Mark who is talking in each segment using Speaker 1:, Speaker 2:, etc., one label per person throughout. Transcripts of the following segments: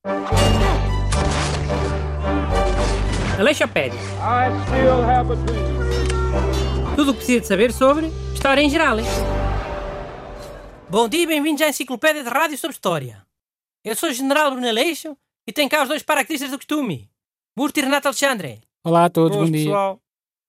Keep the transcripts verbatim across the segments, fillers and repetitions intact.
Speaker 1: Aleixopédia.
Speaker 2: I still have a dream.
Speaker 1: Tudo o que precisa de saber sobre história em geral. Bom dia e bem-vindos à Enciclopédia de Rádio sobre História. Eu sou o General Bruno Aleixo e tenho cá os dois paraquedistas do costume, Burto e Renato Alexandre.
Speaker 3: Olá a todos,
Speaker 2: Boas,
Speaker 3: bom dia.
Speaker 2: pessoal.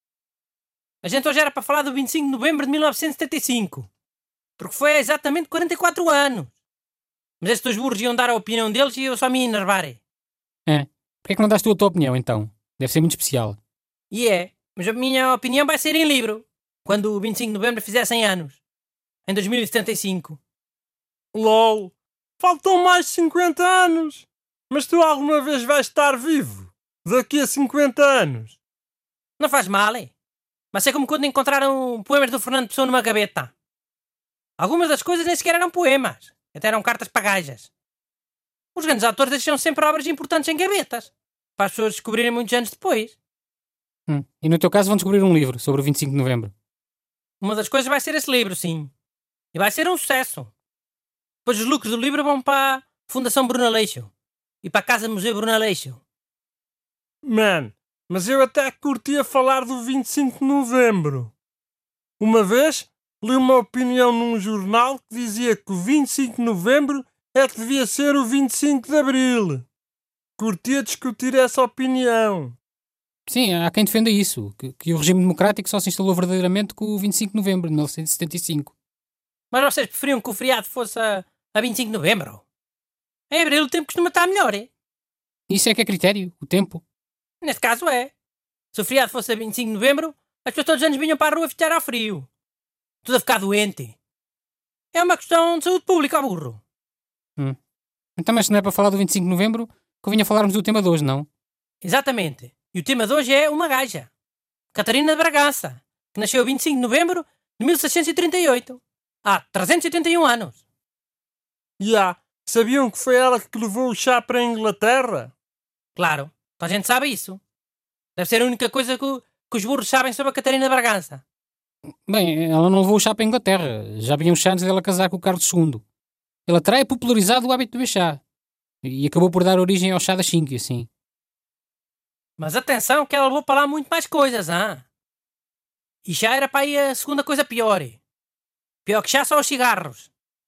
Speaker 1: A gente hoje era para falar do vinte e cinco de novembro de mil novecentos e setenta e cinco, porque foi há exatamente quarenta e quatro anos. Mas estes dois burros iam dar a opinião deles e eu só me enervar.
Speaker 3: É, porquê é que não dás tu a tua opinião então? Deve ser muito especial.
Speaker 1: E é, mas a minha opinião vai ser em livro, quando o vinte e cinco de novembro fizer cem anos, em dois mil e setenta e cinco.
Speaker 2: LOL. Faltam mais de cinquenta anos. Mas tu alguma vez vais estar vivo? Daqui a cinquenta anos?
Speaker 1: Não faz mal, é? Mas é como quando encontraram poemas do Fernando Pessoa numa gaveta. Algumas das coisas nem sequer eram poemas, até eram cartas para gajas. Os grandes autores deixam sempre obras importantes em gavetas, para as pessoas descobrirem muitos anos depois.
Speaker 3: Hum. E no teu caso vão descobrir um livro sobre o vinte e cinco de novembro.
Speaker 1: Uma das coisas vai ser esse livro, sim. E vai ser um sucesso. Depois os lucros do livro vão para a Fundação Bruno Aleixo e para a Casa Museu Bruno Aleixo.
Speaker 2: Man, mas eu até curtia falar do vinte e cinco de novembro. Uma vez li uma opinião num jornal que dizia que o vinte e cinco de novembro é que devia ser o vinte e cinco de abril. Curtia discutir essa opinião.
Speaker 3: Sim, há quem defenda isso, que, que o regime democrático só se instalou verdadeiramente com o vinte e cinco de novembro de mil novecentos e setenta e cinco.
Speaker 1: Mas vocês preferiam que o feriado fosse a, a vinte e cinco de novembro? Em abril o tempo costuma estar melhor, é?
Speaker 3: Isso é que é critério, o tempo.
Speaker 1: Neste caso é. Se o feriado fosse a vinte e cinco de novembro, as pessoas todos os anos vinham para a rua festejar ao frio. Tudo a ficar doente. É uma questão de saúde pública, ao burro.
Speaker 3: Hum. Então, mas se não é para falar do vinte e cinco de novembro, convinha falarmos do tema de hoje, não?
Speaker 1: Exatamente. E o tema de hoje é uma gaja. Catarina de Bragança, que nasceu vinte e cinco de novembro de mil seiscentos e trinta e oito. Há trezentos e oitenta e um anos.
Speaker 2: E yeah, sabiam que foi ela que levou o chá para a Inglaterra?
Speaker 1: Claro, toda a gente sabe isso. Deve ser a única coisa que, o- que os burros sabem sobre a Catarina de Bragança.
Speaker 3: Bem, ela não levou o chá para a Inglaterra. Já vinha uns chá antes dela casar com o Carlos segundo. Ela terá popularizado o hábito de beber chá. E acabou por dar origem ao chá das cinco, e assim.
Speaker 1: Mas atenção que ela levou para lá muito mais coisas, ah? E chá era para aí a segunda coisa pior. Pior que chá são os cigarros.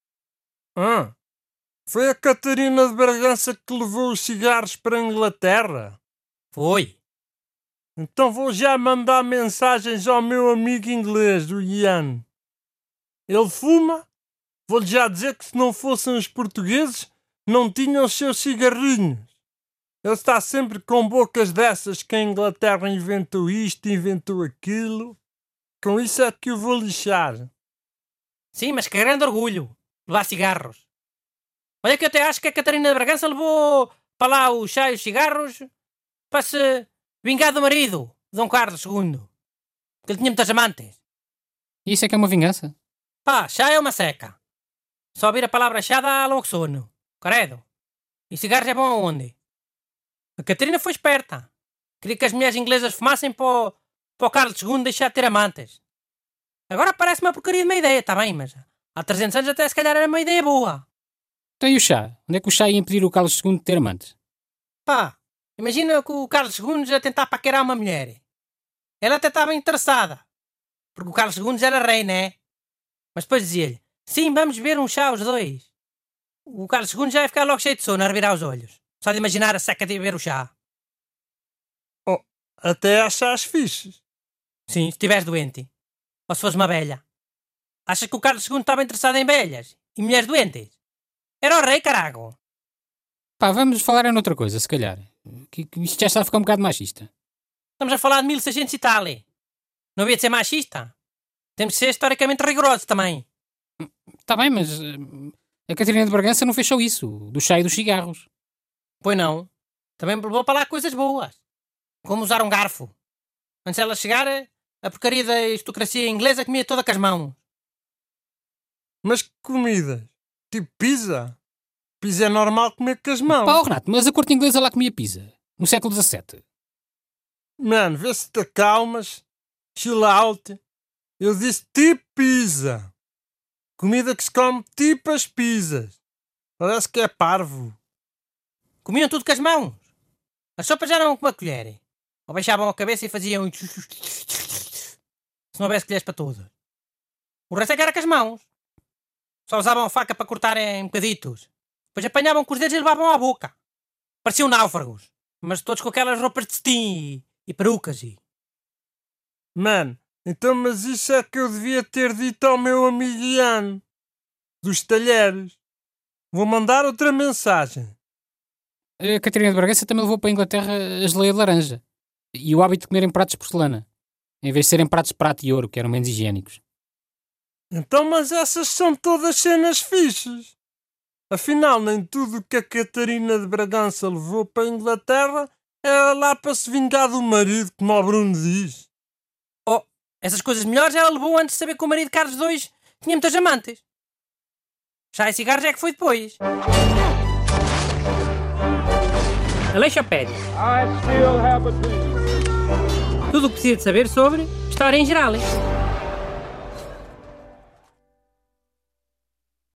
Speaker 2: Ah, foi a Catarina de Bragança que levou os cigarros para a Inglaterra?
Speaker 1: Foi.
Speaker 2: Então vou já mandar mensagens ao meu amigo inglês, o Ian. Ele fuma? Vou-lhe já dizer que se não fossem os portugueses, não tinham os seus cigarrinhos. Ele está sempre com bocas dessas que a Inglaterra inventou isto, inventou aquilo. Com isso é que eu vou lixar.
Speaker 1: Sim, mas que grande orgulho levar cigarros. Olha que eu até acho que a Catarina de Bragança levou para lá o chá e os cigarros para se vingar do marido, Dom Carlos segundo. Que ele tinha muitas amantes.
Speaker 3: E isso é que é uma vingança?
Speaker 1: Pá, chá é uma seca. Só ouvir a palavra chá dá logo sono. Credo. E cigarros é bom aonde? A Catarina foi esperta. Queria que as mulheres inglesas fumassem para o, para o Carlos segundo deixar de ter amantes. Agora parece uma porcaria de uma ideia, está bem, mas há trezentos anos até se calhar era uma ideia boa.
Speaker 3: Então e o chá? Onde é que o chá ia impedir o Carlos segundo de ter amantes?
Speaker 1: Pá, imagina que o Carlos segundo já tentar paquerar uma mulher. Ela até estava interessada. Porque o Carlos segundo já era rei, né? Mas depois dizia-lhe, sim, vamos beber um chá os dois. O Carlos segundo já ia ficar logo cheio de sono a revirar os olhos. Só de imaginar a seca de beber o chá.
Speaker 2: Até achas fixes.
Speaker 1: Sim, se estiveres doente. Ou se fores uma velha. Achas que o Carlos segundo estava interessado em velhas? E mulheres doentes? Era o rei, carago.
Speaker 3: Pá, vamos falar em outra coisa, se calhar. Que, que isto já está a ficar um bocado machista.
Speaker 1: Estamos a falar de mil e seiscentos e tal. Não havia de ser machista. Temos de ser historicamente rigorosos também.
Speaker 3: Está bem, mas hum, a Catarina de Bragança não fez só isso, do chá e dos cigarros.
Speaker 1: Pois não. Também levou para lá coisas boas. Como usar um garfo. Antes dela chegar, a porcaria da aristocracia inglesa comia toda com as mãos.
Speaker 2: Mas que comidas? Tipo pizza? Pizza é normal comer com as mãos.
Speaker 3: Pá, oh, Renato, mas a corte inglesa lá comia pizza, no século dezassete.
Speaker 2: Mano, vê se te acalmas. Chill out. Eu disse tipo pizza. Comida que se come tipo as pizzas. Parece que é parvo.
Speaker 1: Comiam tudo com as mãos. As sopas eram com uma colher. Ou baixavam a cabeça e faziam... se não houvesse colheres para tudo. O resto é que era com as mãos. Só usavam a faca para cortar em bocaditos. Depois apanhavam com os dedos e levavam à boca. Pareciam náufragos. Mas todos com aquelas roupas de cetim e, e perucas e...
Speaker 2: Man, então mas isso é que eu devia ter dito ao meu amigo Ian. Dos talheres. Vou mandar outra mensagem.
Speaker 3: A Catarina de Bragança também levou para a Inglaterra a geleia de laranja. E o hábito de comer em pratos de porcelana. Em vez de serem pratos de prata e ouro, que eram menos higiênicos.
Speaker 2: Então, mas essas são todas cenas fixes. Afinal, nem tudo que a Catarina de Bragança levou para a Inglaterra era lá para se vingar do marido, como o Bruno diz.
Speaker 1: Oh, essas coisas melhores ela levou antes de saber que o marido Carlos dois tinha muitas amantes. Já e cigarros é que foi depois. Aleixopédia. Tudo o que precisa de saber sobre história em geral.